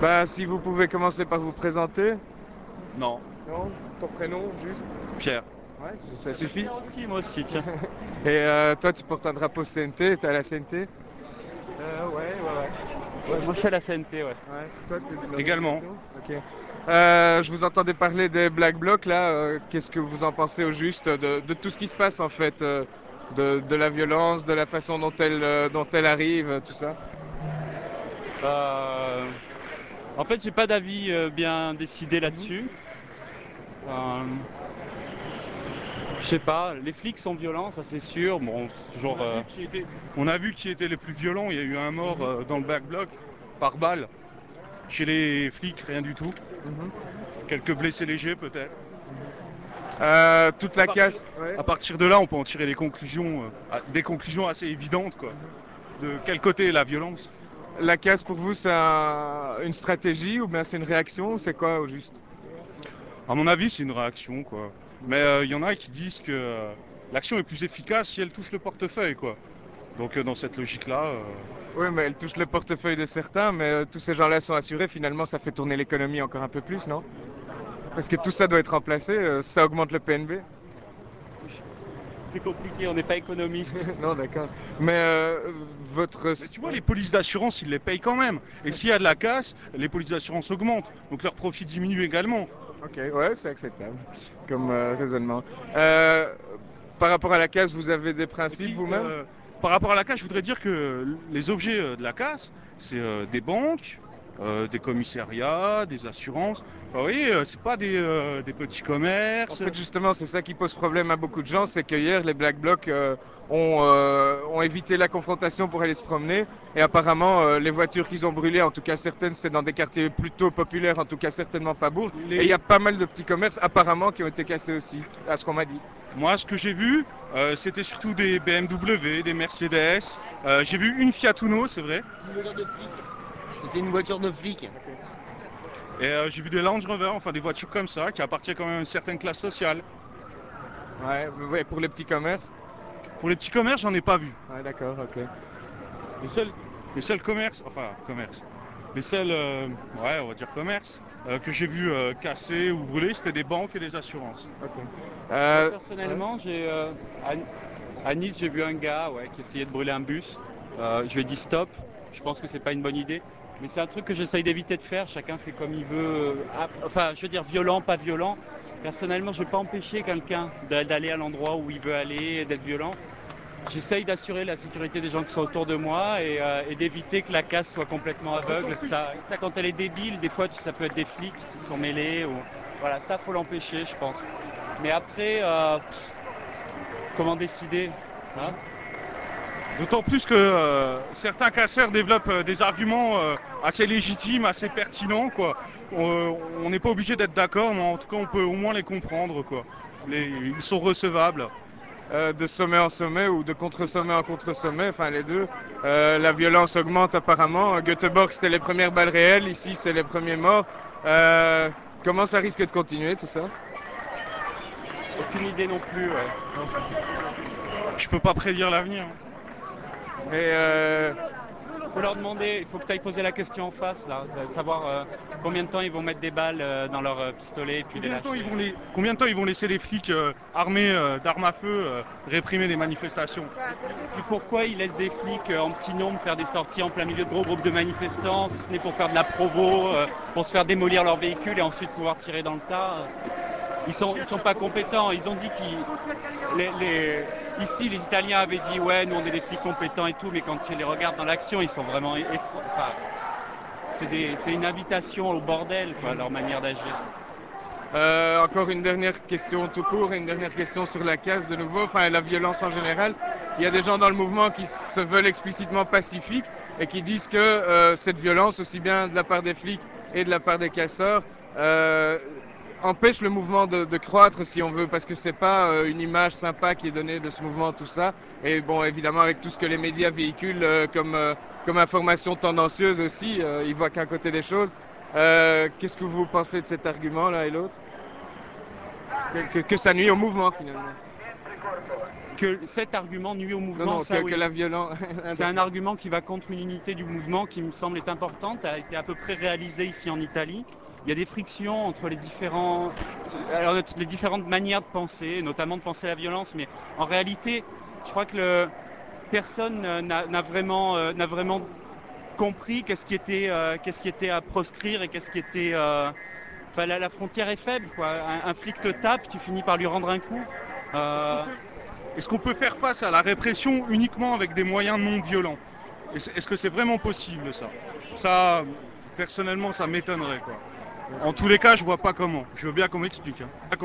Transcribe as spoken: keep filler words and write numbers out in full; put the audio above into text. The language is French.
Bah, si vous pouvez commencer par vous présenter. Non, Non, ton prénom, juste. Pierre. Ouais, ça suffit. Pierre aussi, moi aussi, tiens. Et euh, toi, tu portes un drapeau C N T, t'es à la C N T? Euh, ouais, ouais, ouais. Ouais, moi je suis à la C N T, ouais. Ouais, toi, t'es de Également. l'organisation? Ok. Euh, je vous entendais parler des Black Blocs, là. euh, Qu'est-ce que vous en pensez au juste de, de tout ce qui se passe, en fait, euh, de, de la violence, de la façon dont elle, euh, dont elle arrive, euh, tout ça? Bah, en fait, j'ai pas d'avis euh, bien décidé Mhm. là-dessus. Euh, je sais pas, les flics sont violents, ça c'est sûr. Bon, toujours. On a euh, vu qui était, on a vu qui était les plus violents. Il y a eu un mort euh, dans le Black Bloc par balle. Chez les flics, rien du tout. Mhm. Quelques blessés légers peut-être. Euh, toute À la partir, casse. Ouais. à partir de là, on peut en tirer des conclusions, euh, des conclusions assez évidentes, quoi. De quel côté est la violence? La casse, pour vous, c'est un- une stratégie ou bien c'est une réaction ou c'est quoi, au juste? À mon avis, c'est une réaction, quoi. Mais euh, il y en a qui disent que euh, l'action est plus efficace si elle touche le portefeuille, quoi. Donc euh, dans cette logique-là, euh, Oui, mais elle touche le portefeuille de certains, mais euh, tous ces gens-là sont assurés. Finalement, ça fait tourner l'économie encore un peu plus, non? Parce que tout ça doit être remplacé, euh, ça augmente le P N B. c'est compliqué, on n'est pas économiste. Non, d'accord. Mais euh, votre... mais tu vois, Ouais. les polices d'assurance, ils les payent quand même. Et s'il y a de la casse, les polices d'assurance augmentent. Donc leur profit diminue également. Ok, ouais, c'est acceptable comme euh, raisonnement. Euh, Par rapport à la casse, vous avez des Et principes puis, vous-même? euh, par rapport à la casse, je voudrais dire que les objets euh, de la casse, c'est euh, des banques, euh, des commissariats, des assurances. Enfin, vous voyez, euh, c'est pas des, euh, des petits En commerces. fait, justement, c'est ça qui pose problème à beaucoup de gens, c'est que hier, les Black Blocs euh, ont, euh, ont évité la confrontation pour aller se promener. Et apparemment, euh, les voitures qu'ils ont brûlées, en tout cas certaines, c'était dans des quartiers plutôt populaires, en tout cas certainement pas Bourges. Et il y Les... a pas mal de petits commerces, apparemment, qui ont été cassés aussi, à ce qu'on m'a dit. Moi, ce que j'ai vu, euh, c'était surtout des B M W, des Mercedes. Euh, j'ai vu une Fiat Uno, c'est vrai. Une voiture de flic. C'était une voiture de flic. Et euh, j'ai vu des Land Rover, enfin des voitures comme ça, qui appartiennent quand même à une certaine classe sociale. Ouais, ouais, pour les petits commerces. Pour les petits commerces, j'en ai pas vu. Ouais, d'accord, ok. Les seuls, les seuls commerces, enfin commerces, les seuls, euh, ouais, on va dire commerces, euh, que j'ai vu euh, casser ou brûler, c'était des banques et des assurances. Ok. Moi Euh, ouais. personnellement, j'ai euh, à, à Nice, j'ai vu un gars ouais, qui essayait de brûler un bus. Euh, je lui ai dit stop. Je pense que c'est pas une bonne idée. Mais c'est un truc que j'essaye d'éviter de faire. Chacun fait comme il veut. Euh, ah, Enfin, je veux dire violent, pas violent. Personnellement, je vais pas empêcher quelqu'un d'a- d'aller à l'endroit où il veut aller, d'être violent. J'essaye d'assurer la sécurité des gens qui sont autour de moi et, euh, et d'éviter que la casse soit complètement aveugle. Ça, ça, quand elle est débile, des fois, ça peut être des flics qui sont mêlés. Ou... Voilà, ça, faut l'empêcher, je pense. Mais après, euh, comment décider hein. D'autant plus que euh, certains casseurs développent euh, des arguments euh, assez légitimes, assez pertinents, quoi. On on n'est pas obligé d'être d'accord, mais en tout cas, on peut au moins les comprendre, quoi. Les- ils sont recevables. Euh, de sommet en sommet ou de contre-sommet en contre-sommet, enfin les deux. Euh, la violence augmente apparemment. Göteborg, c'était les premières balles réelles, ici, c'est les premiers morts. Euh, comment ça risque de continuer tout ça? Aucune idée non plus. Ouais. Je peux pas prédire l'avenir. Et euh, Faut leur demander, il faut que tu ailles poser la question en face, là, savoir euh, combien de temps ils vont mettre des balles euh, dans leur euh, pistolet et puis les Combien de temps ils lâcher. vont, les... Combien de temps ils vont laisser les flics euh, armés euh, d'armes à feu euh, réprimer les manifestations? Puis pourquoi ils laissent des flics euh, en petit nombre faire des sorties en plein milieu de gros groupes de manifestants, si ce n'est pour faire de la provo, euh, pour se faire démolir leur véhicule et ensuite pouvoir tirer dans le tas. euh. Ils sont, ils sont pas compétents. Ils ont dit qu'ils, les, les- ici, les Italiens avaient dit ouais, nous on est des flics compétents et tout, mais quand tu les regardes dans l'action, ils sont vraiment étranges. Enfin, c'est des- c'est une invitation au bordel, quoi, leur manière d'agir. euh, encore une dernière question tout court, une dernière question sur la casse de nouveau, enfin la violence en général. Il y a des gens dans le mouvement qui se veulent explicitement pacifiques et qui disent que euh, cette violence, aussi bien de la part des flics et de la part des casseurs, euh, empêche le mouvement de, de croître si on veut, parce que c'est pas euh, une image sympa qui est donnée de ce mouvement, tout ça. Et bon, évidemment, avec tout ce que les médias véhiculent euh, comme, euh, comme information tendancieuse aussi, euh, ils voient qu'un côté des choses. Euh, Qu'est-ce que vous pensez de cet argument, l'un et l'autre? Que, que, que ça nuit au mouvement, finalement. que cet argument nuit au mouvement. Non, non, ça, que, oui. que la violence... C'est un argument qui va contre une unité du mouvement qui me semble est importante, a été à peu près réalisé ici en Italie. Il y a des frictions entre les, différents, alors, les différentes manières de penser, notamment de penser la violence, mais en réalité, je crois que le, personne n'a vraiment, euh, n'a vraiment compris qu'est-ce qui, euh, qu'est-ce qui était à proscrire et qu'est-ce qui était... Euh, enfin, la, la frontière est faible, quoi. Un, un flic te tape, tu finis par lui rendre un coup. Euh... Est-ce qu'on peut faire face à la répression uniquement avec des moyens non violents? Est-ce que c'est vraiment possible, ça? Ça, personnellement, ça m'étonnerait, quoi. En tous les cas, je vois pas comment. Je veux bien qu'on m'explique. Hein.